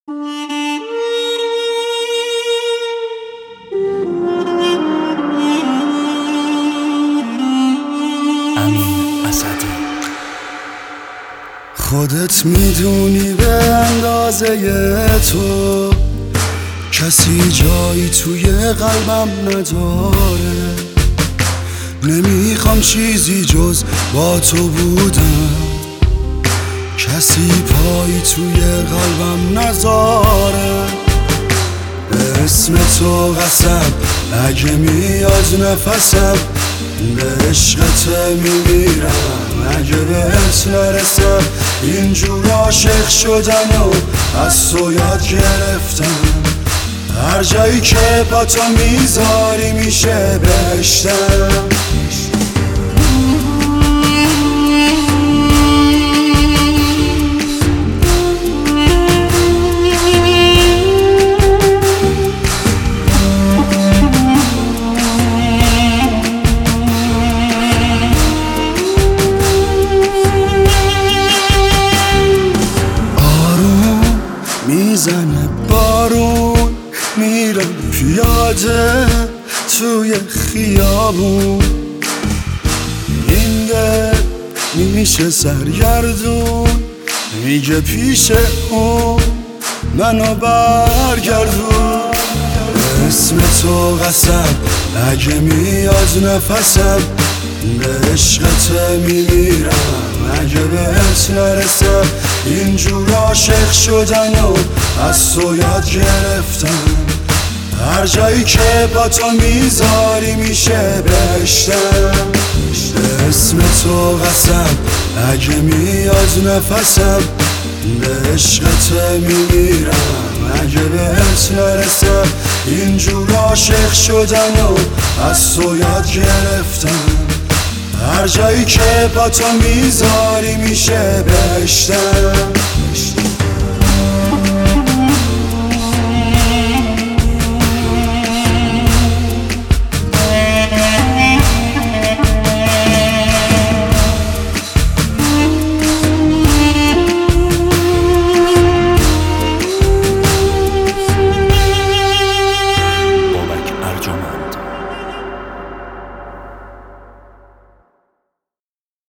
خودت میدونی به اندازه تو کسی جایی توی قلبم نداره. نمیخوام چیزی جز با تو بودم، کسی پایی توی قلبم نذاره. به اسم تو قسم اگه میاد نفسم، به عشقت میمیرم اگه بهت نرسم. اینجور عاشق شدن و از تو یاد گرفتم، هر جایی که با تو میذاری میشه بهشتم. میزنه بارون، میرم پیاده توی خیابون. این دل میشه سرگردون، میگه پیش اون منو برگردون. به اسم تو قسم اگه میاد نفسم، به عشقت میمیرم اگه بهت نرسم. اینجور عاشق شدن و از تو یاد گرفتم، هر جایی که با تو میذاری میشه بهشتم. به اسم تو قسم اگه میاد نفسم، به عشقت میمیرم اگه بهت نرسم. اینجور عاشق شدن و از تو یاد گرفتم، هر جایی که با تو میذاری میشه بهشتم.